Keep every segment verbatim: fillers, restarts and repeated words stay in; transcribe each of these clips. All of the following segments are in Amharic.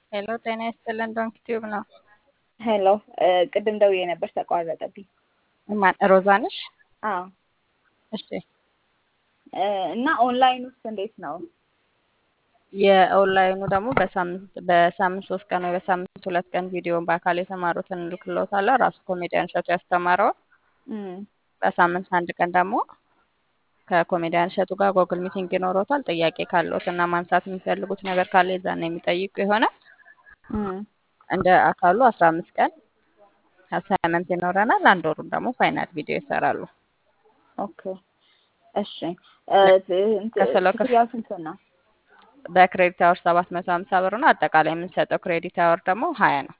ሄሎ ጤና ይስጥልን። ዶንክ ቲዩብ ነው። ሄሎ ቅድም ደውዬ ነበር ተቋረጠብኝ። ማን ሮዛ ነሽ? አዎ። እሺ እና ኦንላይን ውስጥ እንዴት ነው? የኦንላይኑ ደግሞ በሳምንት በሳምንት ሶስት ቀን ወይ በሳምንት ሁለት ቀን ቪዲዮን በአካል የተማሩትን እንልክልዎታለን። ራሱ ኮሜዲያን እሸቱ ያስተማረውን። እም በሳምንት አንድ ቀን ደግሞ ከኮሜዲያን እሸቱ ጋር ጎግል ሚቲንግ ይኖሮታል። ጥያቄ ካለዎት እና ማንሳት የሚፈልጉት ነገር ካለ የዛን የሚጠይቁ ይሆናል። እም እንደ አካሉ አስራ አምስት ቀን አሳይመንት ይኖረናል። አንድ ወሩን ደግሞ ፋይናል ቪዲዮ ይሰራሉ። ኦኬ እሺ። ከፍለው ክፍ ክፍያው ስንት ነው? በክሬዲት አወር ሰባት መቶ ሀምሳ ብር ነው። አጠቃላይ የምንሰጠው ክሬዲት አወር ደግሞ ሀያ ነው።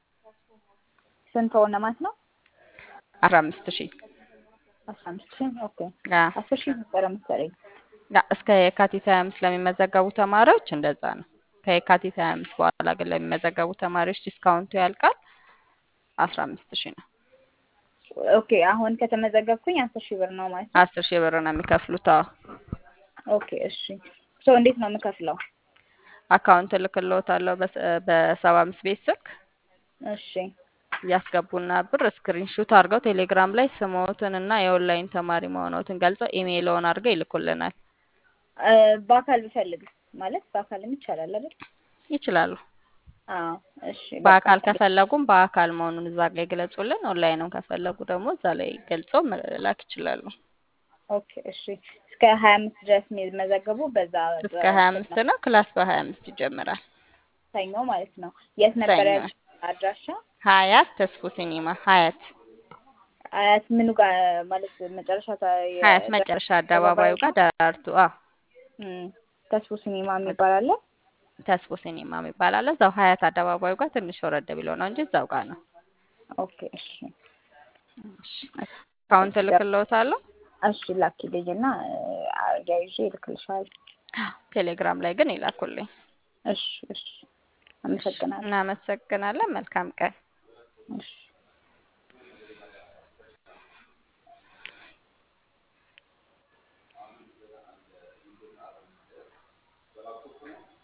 ስንት ሆነ ማለት ነው? አስራ አምስት ሺህ አስራ አምስት ሺህ ኦኬ። ያ አስር ሺህ ነበረ መሰለኝ። ያ እስከ የካቲት ሀያ አምስት ለሚመዘገቡ ተማሪዎች እንደዛ ነው። ከየካቲት ሀያ አምስት በኋላ ግን ለሚመዘገቡ ተማሪዎች ዲስካውንቱ ያልቃል። አስራ አምስት ሺህ ነው። ኦኬ አሁን ከተመዘገብኩኝ አስር ሺህ ብር ነው ማለት ነው? አስር ሺህ ብር ነው የሚከፍሉት። አዎ ኦኬ እሺ። ሶ እንዴት ነው የምከፍለው? አካውንት እልክልዎታለሁ በሰባ አምስት ቤት ስልክ እሺ ያስገቡና ብር ስክሪንሹት አድርገው ቴሌግራም ላይ ስሞትን እና የኦንላይን ተማሪ መሆኖትን ገልጸው ኢሜይልዎን አድርገው ይልኩልናል። እ በአካል ብፈልግ ማለት በአካልም ይቻላል አይደል? ይችላሉ። አዎ እሺ። በቃ በአካል ከፈለጉም በአካል መሆኑን እዛ ጋር ይግለጹልን። ኦንላይንም ከፈለጉ ደግሞ እዛ ላይ ገልጸው መላክ ይችላሉ። ኦኬ እሺ። እስከ ሀያ አምስት ድረስ የሚመዘገቡ በዛ እስከ ሀያ አምስት ነው። ክላስ በሀያ አምስት ይጀምራል። ሰኞ ማለት ነው። የት ነበር ሰኞ ያልሽኝ አድራሻ? ሀያት ተስፉ ሲኒማ ሀያት አያት ምኑ ጋር ማለት መጨረሻ ታ- ሀያት የ- መጨረሻ አደባባዩ ጋር ደራርቱ። አዎ እም ተስፎ ሲኒማ የሚባል አለ። ተስፉ ሲኒማ የሚባል አለ። እዛው ሀያት አደባባዩ ጋር ትንሽ ወረድ ብሎ ነው እንጂ እዛው ጋር ነው። ኦኬ እሺ እሺ አካውንት እሺ እልክልዎታለሁ። እሺ ላኪልኝና አያይዤ እልክልሻለሁ። ቴሌግራም ላይ ግን ይላኩልኝ። እሺ እሺ እሺ አመሰግናለሁ። እናመሰግናለን። መልካም ቀን። እሺ